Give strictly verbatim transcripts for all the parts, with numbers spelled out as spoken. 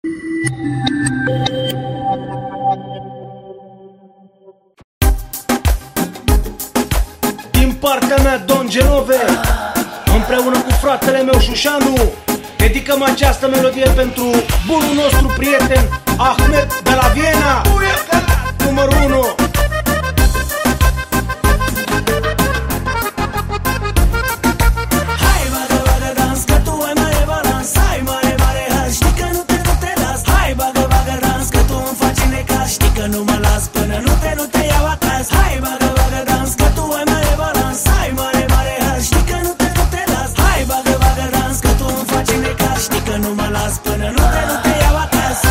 Din partea mea, Don Genove, împreună cu fratele meu Șușanu, dedicăm această melodie pentru bunul nostru prieten Ahmed de la Viena, numărul unu. Hai, bagă, bagă, dans, că tu ai mare balans. Hai, mare, mare, hai, știi că nu te, nu te las. Hai, bagă, bagă, dans, că tu îmi faci necaz. Știi că nu mă las până nu te, nu te iau acasă. Hai, bagă, bagă, dans, că tu ai mare balans. Hai, mare, mare, hai, știi că nu te, nu te las. Hai, bagă, bagă, dans, că tu îmi faci necaz. Știi că nu mă las până nu te, nu te iau acasă.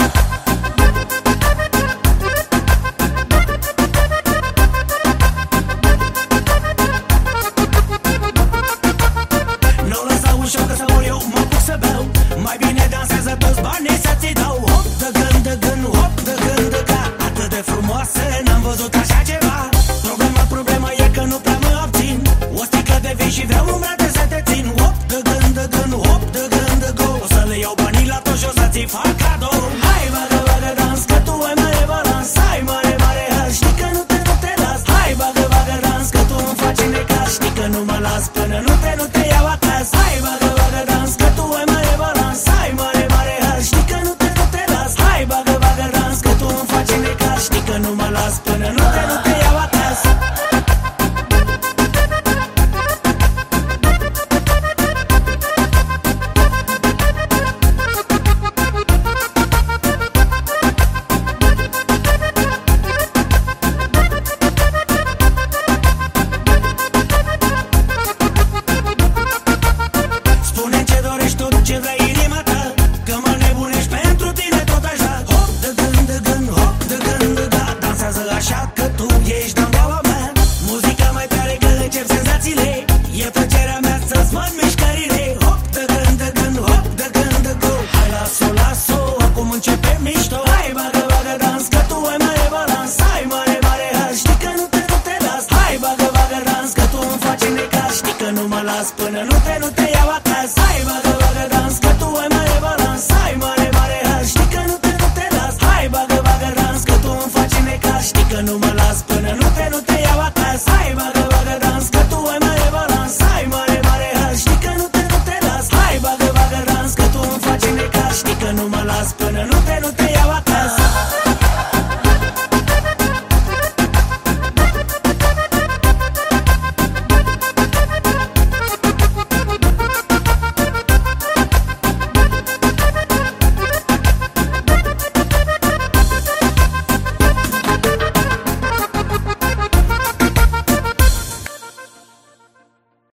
Nu lăsa ușor că să mor eu, mă apuc să beau. Mai bine dansează toți banii să ți dau. Hop de gând, de gând, hop de gând, de ca. Atât de frumoasă, n-am văzut așa ceva. Problema, problema e că nu prea mă abțin. O sticlă de vin și vreau în brațe să te țin. Hop de gând, de gând, hop de gând, de go. O să le iau banii la tot și o să ți fac cadou. Hai, bagă, bagă, dans, că tu ai mare balans. Hai, mare, mare, hai, știi că nu te, nu te las. Hai, bagă, bagă, dans, că tu îmi faci necaz. Știi că nu mă las până nu te, nu te iau acasă. Hai, bagă, bagă, dans, că tu ai mare balans. Hai, mare, mare, hai, știi că nu te, nu te las. Hai, bagă, bagă, dans, că tu îmi faci necaz. Știi că nu mă las până nu te, nu te iau acasă. Spune ce dorești tu, ce vrei inima ta, că mă nebunești pentru tine tot așa. Hop de gând, de gând, hop de gând, de da. Dansează așa că tu ești dandeaua mea. Muzica mai tare că încep senzațiile. E plăcerea mea să-ți văd mișcările. Hop de gând, de gând, hop de gând, de go. Hai, las-o, las-o, acum începe mișto. Hai, bagă, bagă, dans, că tu ai mare balans. Hai, mare, mare, hai, știi că nu te, nu te las. Hai, bagă, bagă, dans, că tu îmi faci necaz. Știi că nu mă las până nu te, nu te iau acasă. Hai, bagă, bagă, dans, că tu ai mare balans. Hai, mare, mare, hai, știi că nu te, nu te las. Hai, bagă, bagă, dans, că tu îmi faci necaz. Știi că nu mă las până nu te, nu te iau acasă. Hai, bagă, bagă, dans, că tu ai mare balans. Hai, mare, mare, hai, știi că nu te, nu te las. Hai, bagă, bagă, dans, că tu îmi faci necaz. Știi că nu mă las până nu te